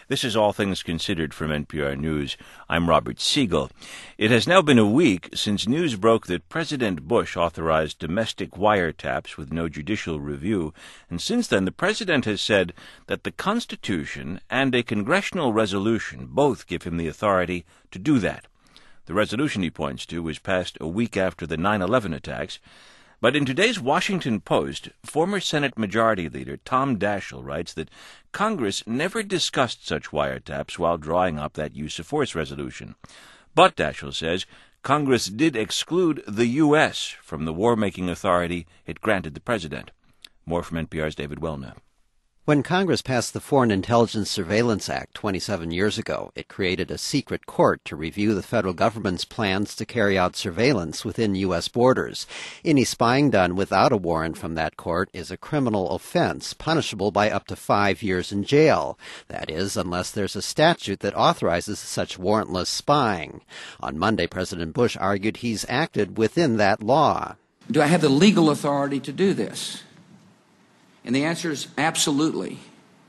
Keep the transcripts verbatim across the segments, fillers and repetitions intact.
This is All Things Considered from N P R News. I'm Robert Siegel. It has now been a week since news broke that President Bush authorized domestic wiretaps with no judicial review, and since then the president has said that the Constitution and a congressional resolution both give him the authority to do that. The resolution he points to was passed a week after the nine eleven attacks. But in today's Washington Post, former Senate Majority Leader Tom Daschle writes that Congress never discussed such wiretaps while drawing up that use-of-force resolution. But, Daschle says, Congress did exclude the U S from the war-making authority it granted the president. More from N P R's David Welna. When Congress passed the Foreign Intelligence Surveillance Act twenty-seven years ago, it created a secret court to review the federal government's plans to carry out surveillance within U S borders. Any spying done without a warrant from that court is a criminal offense, punishable by up to five years in jail. That is, unless there's a statute that authorizes such warrantless spying. On Monday, President Bush argued he's acted within that law. Do I have the legal authority to do this? And the answer is absolutely.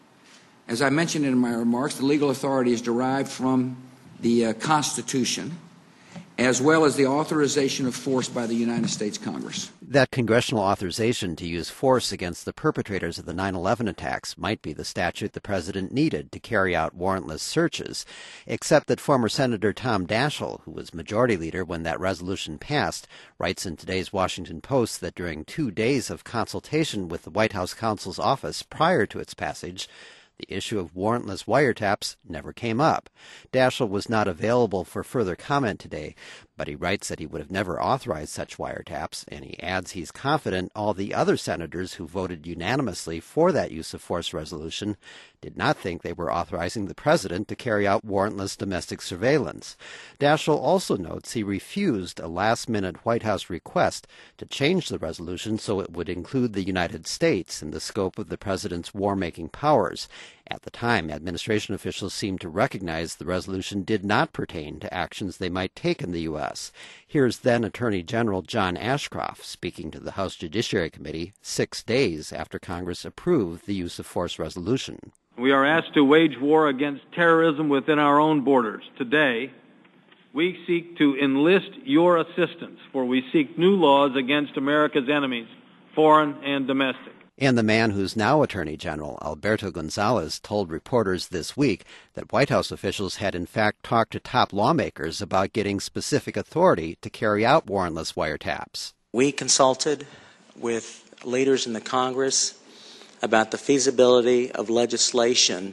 As I mentioned in my remarks, the legal authority is derived from the uh, Constitution, as well as the authorization of force by the United States Congress. That congressional authorization to use force against the perpetrators of the nine eleven attacks might be the statute the president needed to carry out warrantless searches, except that former Senator Tom Daschle, who was majority leader when that resolution passed, writes in today's Washington Post that during two days of consultation with the White House counsel's office prior to its passage, the issue of warrantless wiretaps never came up. Daschle was not available for further comment today, but he writes that he would have never authorized such wiretaps, and he adds he's confident all the other senators who voted unanimously for that use-of-force resolution did not think they were authorizing the president to carry out warrantless domestic surveillance. Daschle also notes he refused a last-minute White House request to change the resolution so it would include the United States in the scope of the president's war-making powers. At the time, administration officials seemed to recognize the resolution did not pertain to actions they might take in the U S. Here's then Attorney General John Ashcroft speaking to the House Judiciary Committee six days after Congress approved the use-of-force resolution. We are asked to wage war against terrorism within our own borders. Today, we seek to enlist your assistance, for we seek new laws against America's enemies, foreign and domestic. And the man who's now Attorney General, Alberto Gonzales, told reporters this week that White House officials had in fact talked to top lawmakers about getting specific authority to carry out warrantless wiretaps. We consulted with leaders in the Congress about the feasibility of legislation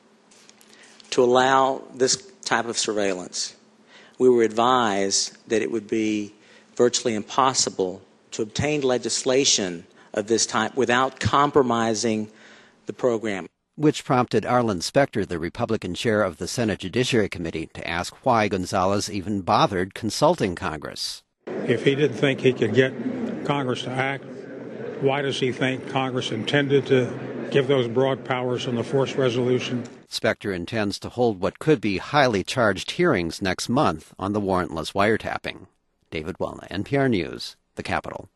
to allow this type of surveillance. We were advised that it would be virtually impossible to obtain legislation of this type without compromising the program. Which prompted Arlen Specter, the Republican chair of the Senate Judiciary Committee, to ask why Gonzales even bothered consulting Congress. If he didn't think he could get Congress to act, why does he think Congress intended to give those broad powers in the force resolution? Specter intends to hold what could be highly charged hearings next month on the warrantless wiretapping. David Welna, N P R News, the Capitol.